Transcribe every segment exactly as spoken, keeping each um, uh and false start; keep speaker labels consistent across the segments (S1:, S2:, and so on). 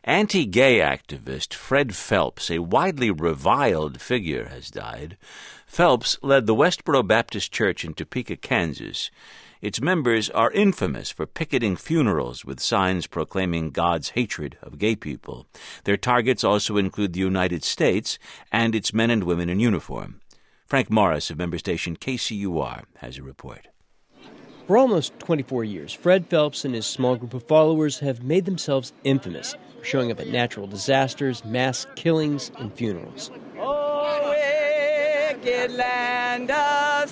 S1: Anti-gay activist Fred Phelps, a widely reviled figure, has died. Phelps led the Westboro Baptist Church in Topeka, Kansas. Its members are infamous for picketing funerals with signs proclaiming God's hatred of gay people. Their targets also include the United States and its men and women in uniform. Frank Morris of member station K C U R has a report.
S2: For almost twenty-four years, Fred Phelps and his small group of followers have made themselves infamous for showing up at natural disasters, mass killings, and funerals.
S3: Oh, wicked land of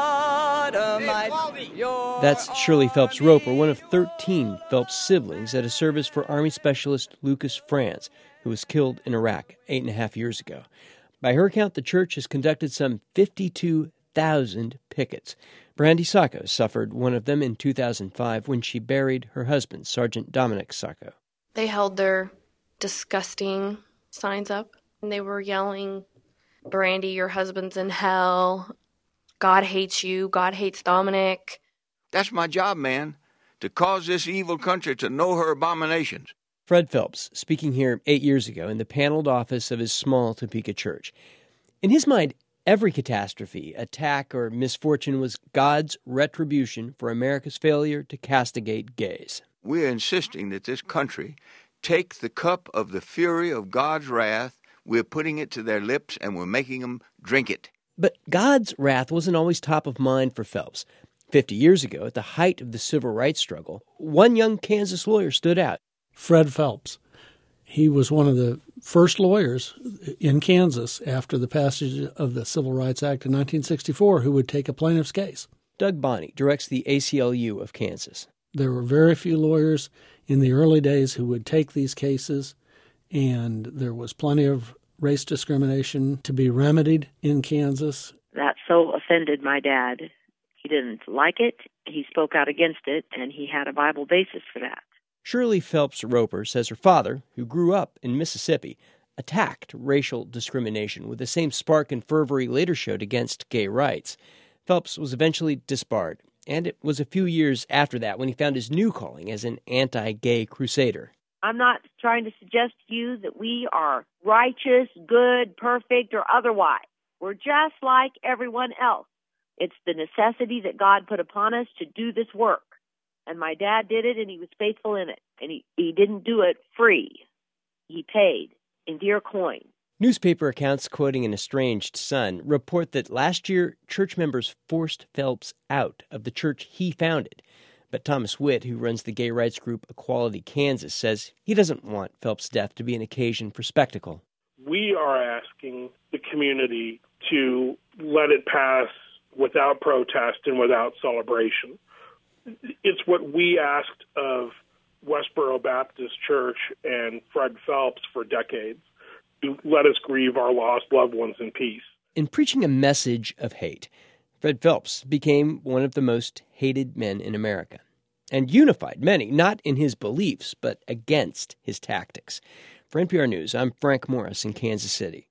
S3: Sodomite.
S2: That's Shirley Phelps Roper, one of thirteen Phelps siblings at a service for Army Specialist Lucas Franz, who was killed in Iraq eight and a half years ago. By her count, the church has conducted some fifty-two thousand pickets. Brandy Sacco suffered one of them in two thousand five when she buried her husband, Sergeant Dominic Sacco.
S4: They held their disgusting signs up, and they were yelling, "Brandy, your husband's in hell. God hates you. God hates Dominic."
S5: That's my job, man, to cause this evil country to know her abominations.
S2: Fred Phelps, speaking here eight years ago in the paneled office of his small Topeka church. In his mind, every catastrophe, attack, or misfortune was God's retribution for America's failure to castigate gays.
S5: We're insisting that this country take the cup of the fury of God's wrath. We're putting it to their lips, and we're making them drink it.
S2: But God's wrath wasn't always top of mind for Phelps. Fifty years ago, at the height of the civil rights struggle, one young Kansas lawyer stood out.
S6: Fred Phelps. He was one of the first lawyers in Kansas after the passage of the Civil Rights Act in nineteen sixty-four who would take a plaintiff's case.
S2: Doug Bonney directs the A C L U of Kansas.
S6: There were very few lawyers in the early days who would take these cases, and there was plenty of race discrimination to be remedied in Kansas.
S7: That so offended my dad. He didn't like it, he spoke out against it, and he had a Bible basis for that.
S2: Shirley Phelps Roper says her father, who grew up in Mississippi, attacked racial discrimination with the same spark and fervor he later showed against gay rights. Phelps was eventually disbarred, and it was a few years after that when he found his new calling as an anti-gay crusader.
S7: I'm not trying to suggest to you that we are righteous, good, perfect, or otherwise. We're just like everyone else. It's the necessity that God put upon us to do this work. And my dad did it, and he was faithful in it. And he, he didn't do it free. He paid in dear coin.
S2: Newspaper accounts quoting an estranged son report that last year, church members forced Phelps out of the church he founded. But Thomas Witt, who runs the gay rights group Equality Kansas, says he doesn't want Phelps' death to be an occasion for spectacle.
S8: We are asking the community to let it pass without protest and without celebration. It's what we asked of Westboro Baptist Church and Fred Phelps for decades. To let us grieve our lost loved ones in peace.
S2: In preaching a message of hate, Fred Phelps became one of the most hated men in America and unified many, not in his beliefs, but against his tactics. For N P R News, I'm Frank Morris in Kansas City.